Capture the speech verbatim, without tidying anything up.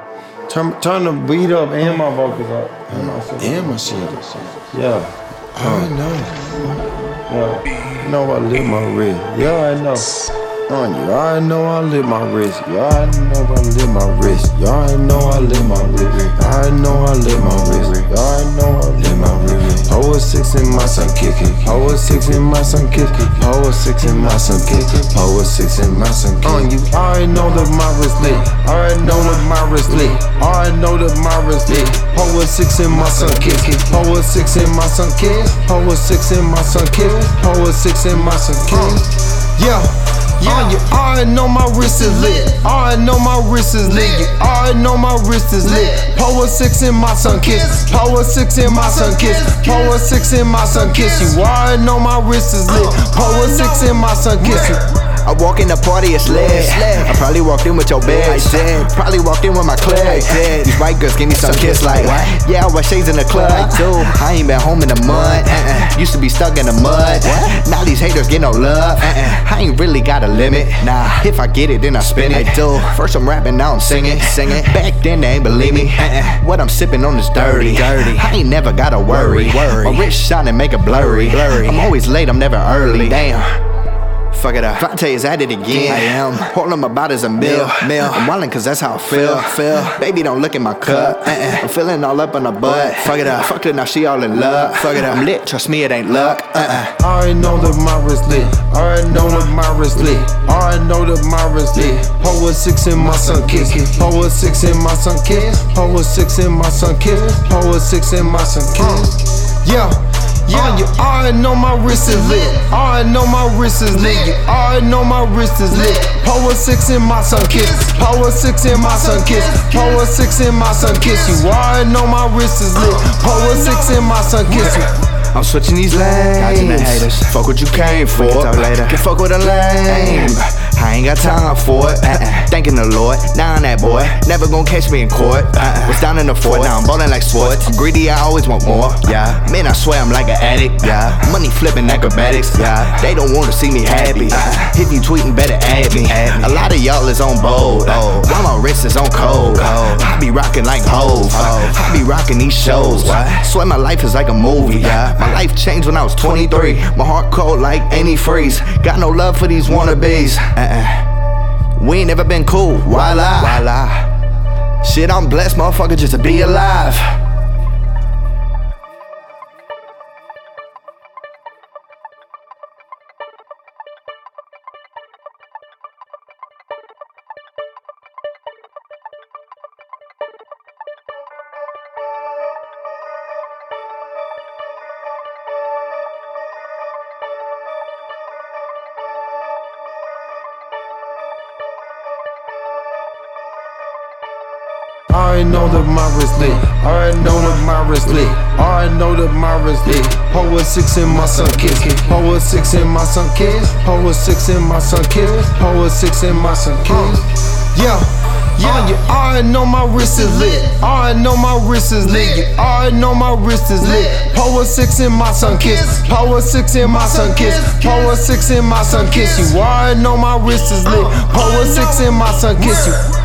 Turn, turn the beat up and my vocals up. And my shit. And my shit. Yeah. I already know. Yeah. You know I live my wrist. Yeah, I know. On you, I already know I live my wrist. You already know I live my wrist. You already know I live my wrist. I already know I live my wrist. You already know I live my wrist. Power six in my son kick it. Power six in my son kick it. Power six in my son kick it. Power six in my son kick it. On you, I already know that my wrist lit. I already know that my wrist lit. I already know that my wrist lit. Power six in my son kick it. Power six in my son kick it. Power six in my son kick it. Power six in my son kick it. Yeah. Yeah, you already know my wrist is lit. Already know my wrist is lit. You already know my wrist is lit. Power six in my son kiss. Power six in my son kiss. Power six in my son kiss. You already know my wrist is lit. Power six in my son kiss. I walk in the party, it's lit. I probably walked in with your bitch. Probably walked in with my clique. These white girls give me some kiss like, yeah, I wear shades in the club. I ain't been home in a month. Used to be stuck in the mud. Now these haters get no love. I ain't really got a limit. Nah, if I get it, then I spin it. First I'm rapping, now I'm singing. Singing. Back then they ain't believe me. What I'm sipping on is dirty. I ain't never gotta worry. My wrist shine and make it blurry. I'm always late, I'm never early. Damn. Fuck it up. Fonte is at it again. I am. All I'm about is a meal. meal. I'm wildin' cause that's how I feel. feel. Baby, don't look at my cup. Uh-uh. I'm feeling all up on her butt. Fuck it up. Fuck her, now she all in love. Fuck it up. I'm lit, trust me, it ain't luck. Uh-uh. I already know that my wrist lit. I already know that my wrist lit. I already know that my wrist lit. Power six in my son kiss. Power six in my son kiss. Power six in my son kiss. Power six in my son kiss. Yeah. Yeah, you already know my wrist is lit. I already know my wrist is lit. You already know my wrist is lit. Power six in my son kiss. Power six in my son kiss. Power six in my son kiss. You already know my wrist is lit. Power six in my son kiss. I'm switching these lanes. Dodging the haters. Fuck what you came for. Talk later. Can fuck with a lame. I ain't got time for it. Uh-uh. Thanking the Lord, down that boy. Never gon' catch me in court. Uh-uh. Was down in the fort, now I'm ballin' like sports. I'm greedy, I always want more. Yeah, man, I swear I'm like an addict. Yeah, money flipping acrobatics. Yeah, they don't wanna see me happy. Uh-uh. If you tweeting, better add me. add me. A lot of y'all is on bold. Oh. While my wrist is on cold. Oh. I be rockin' like Hove. Oh. I be rockin' these shows. What? Swear my life is like a movie. Yeah, my life changed when I was twenty-three. My heart cold like antifreeze. Got no love for these wannabes. Uh-uh. We ain't never been cool, why lie? Why lie? Shit, I'm blessed, motherfucker, just to be alive. I already know that my wrist lit. I already know that my wrist lit. I already know that my wrist lit. Power six in my son kiss. Power six in my son kiss. Power six in my son kiss. Power six in my son kiss. Yeah. Yeah, you already know my wrist is lit. I already know my wrist is lit. You already know my wrist is lit. Power six in my son kiss. Power six in my son kiss. Power six in my son kiss. You already know my wrist is lit. Power six in my son kiss. You.